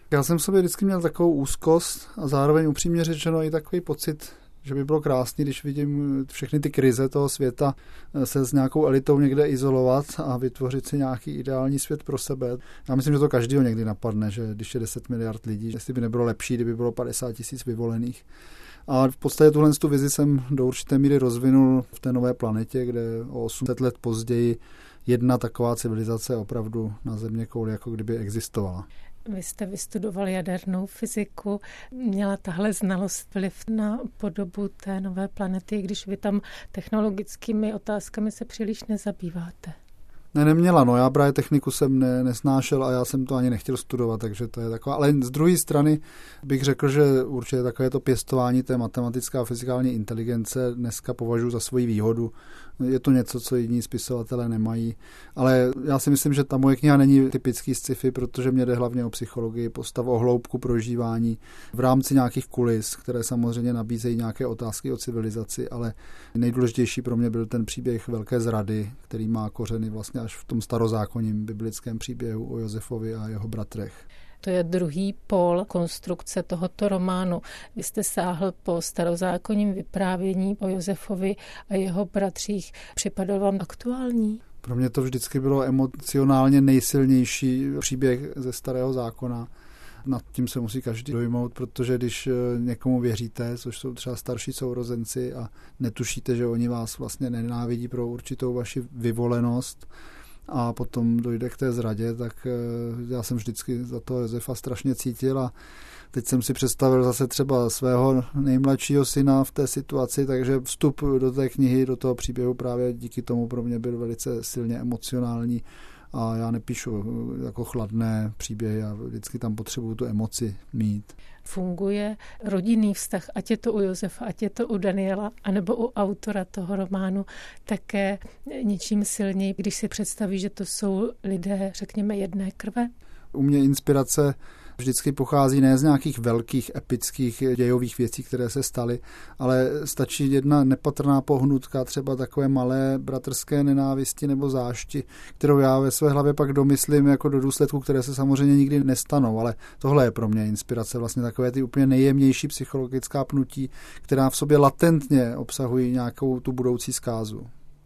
Já jsem v sobě vždycky měl takovou úzkost a zároveň upřímně řečeno i takový pocit, že by bylo krásný, když vidím všechny ty krize toho světa, se s nějakou elitou někde izolovat a vytvořit si nějaký ideální svět pro sebe. Já myslím, že to každýho někdy napadne, že když je 10 miliard lidí, jestli by nebylo lepší, kdyby bylo 50 000 vyvolených. A v podstatě tuhle vizi jsem do určité míry rozvinul v té nové planetě, kde o 800 let později jedna taková civilizace opravdu na zeměkouli jako kdyby existovala. Vy jste vystudoval jadernou fyziku. Měla tahle znalost vliv na podobu té nové planety, když vy tam technologickými otázkami se příliš nezabýváte? Ne, neměla. No, já právě techniku jsem nesnášel a já jsem to ani nechtěl studovat, takže to je taková. Ale z druhé strany bych řekl, že určitě takové to pěstování té matematické a fyzikální inteligence dneska považuji za svoji výhodu. Je to něco, co jiní spisovatelé nemají. Ale já si myslím, že ta moje kniha není typický sci-fi, protože mě jde hlavně o psychologii, postav, o hloubku prožívání v rámci nějakých kulis, které samozřejmě nabízejí nějaké otázky o civilizaci, ale nejdůležitější pro mě byl ten příběh velké zrady, který má kořeny vlastně až v tom starozákonním biblickém příběhu o Josefovi a jeho bratrech. To je druhý pól konstrukce tohoto románu. Vy jste sáhl po starozákonním vyprávění o Josefovi a jeho bratřích. Připadal vám aktuální? Pro mě to vždycky bylo emocionálně nejsilnější příběh ze Starého zákona. Nad tím se musí každý dojmout, protože když někomu věříte, což jsou třeba starší sourozenci a netušíte, že oni vás vlastně nenávidí pro určitou vaši vyvolenost, a potom dojde k té zradě, tak já jsem vždycky za toho Josefa strašně cítil a teď jsem si představil zase třeba svého nejmladšího syna v té situaci, takže vstup do té knihy, do toho příběhu právě díky tomu pro mě byl velice silně emocionální a já nepíšu jako chladné příběhy, já vždycky tam potřebuju tu emoci mít. Funguje rodinný vztah, ať je to u Josefa, ať je to u Daniela, anebo u autora toho románu, také něčím silněji, když si představí, že to jsou lidé, řekněme, jedné krve? U mě inspirace vždycky pochází ne z nějakých velkých epických dějových věcí, které se staly, ale stačí jedna nepatrná pohnutka, třeba takové malé bratrské nenávisti nebo zášti, kterou já ve své hlavě pak domyslím jako do důsledků, které se samozřejmě nikdy nestanou, ale tohle je pro mě inspirace, vlastně takové ty úplně nejjemnější psychologická pnutí, která v sobě latentně obsahují nějakou tu budoucí zkázu.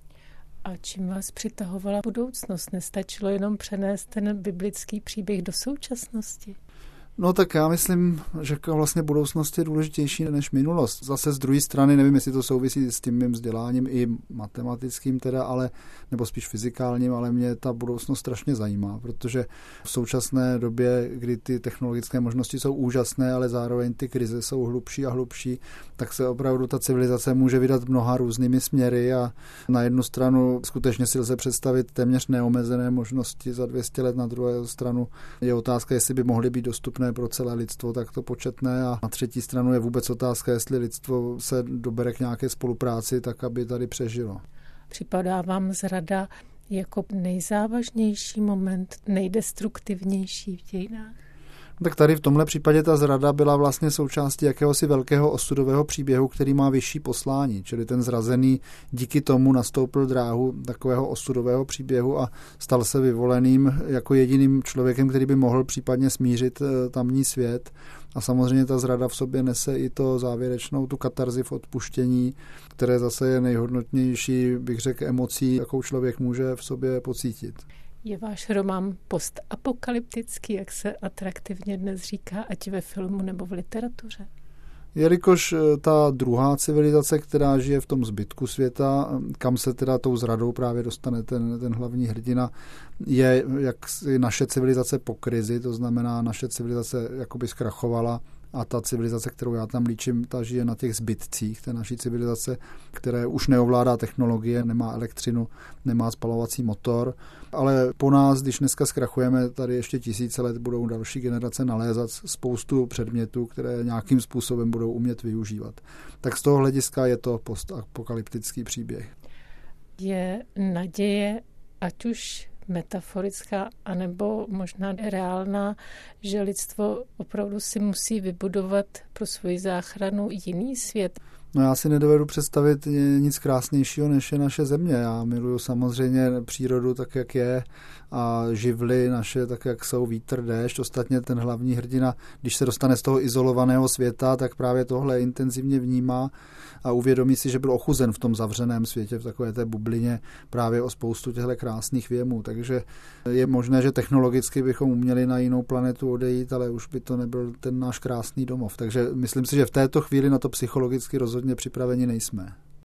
A čím vás přitahovala budoucnost? Nestačilo jenom přenést ten biblický příběh do současnosti? No tak já myslím, že vlastně budoucnost je důležitější než minulost. Zase z druhé strany, nevím, jestli to souvisí s tím mým vzděláním i matematickým teda, ale, nebo spíš fyzikálním, ale mě ta budoucnost strašně zajímá, protože v současné době, kdy ty technologické možnosti jsou úžasné, ale zároveň ty krize jsou hlubší a hlubší, tak se opravdu ta civilizace může vydat mnoha různými směry a na jednu stranu skutečně si lze představit téměř neomezené možnosti za 200 let, na druhou stranu je otázka, jestli by mohly být dostupné pro celé lidstvo takto početné a na třetí stranu je vůbec otázka, jestli lidstvo se dobere k nějaké spolupráci, tak aby tady přežilo. Připadá vám zrada jako nejzávažnější moment, nejdestruktivnější v dějinách? Tak tady v tomhle případě ta zrada byla vlastně součástí jakéhosi velkého osudového příběhu, který má vyšší poslání, čili ten zrazený díky tomu nastoupil dráhu takového osudového příběhu a stal se vyvoleným jako jediným člověkem, který by mohl případně smířit tamní svět. A samozřejmě ta zrada v sobě nese i to závěrečnou, tu katarzi v odpuštění, které zase je nejhodnotnější, bych řekl, emocí, jakou člověk může v sobě pocítit. Je váš román postapokalyptický, jak se atraktivně dnes říká, ať ve filmu nebo v literatuře? Jelikož ta druhá civilizace, která žije v tom zbytku světa, kam se teda tou zradou právě dostane ten hlavní hrdina, je jak naše civilizace po krizi, to znamená naše civilizace jakoby zkrachovala a ta civilizace, kterou já tam líčím, ta žije na těch zbytcích té naší civilizace, které už neovládá technologie, nemá elektřinu, nemá spalovací motor, ale po nás, když dneska zkrachujeme, tady ještě 1000 let budou další generace nalézat spoustu předmětů, které nějakým způsobem budou umět využívat. Tak z toho hlediska je to postapokalyptický příběh. Je naděje, ať už metaforická, anebo možná reálná, že lidstvo opravdu si musí vybudovat pro svoji záchranu jiný svět? No já si nedovedu představit nic krásnějšího, než je naše země. Já miluju samozřejmě přírodu tak, jak je, a živly naše tak, jak jsou, vítr, déšť. Ostatně ten hlavní hrdina, když se dostane z toho izolovaného světa, tak právě tohle intenzivně vnímá a uvědomí si, že byl ochuzen v tom zavřeném světě, v takové té bublině právě o spoustu těchto krásných věmů. Takže je možné, že technologicky bychom uměli na jinou planetu odejít, ale už by to nebyl ten náš krásný domov. Takže myslím si, že v této chvíli na to psychologicky rozhodně připraveni nejsme.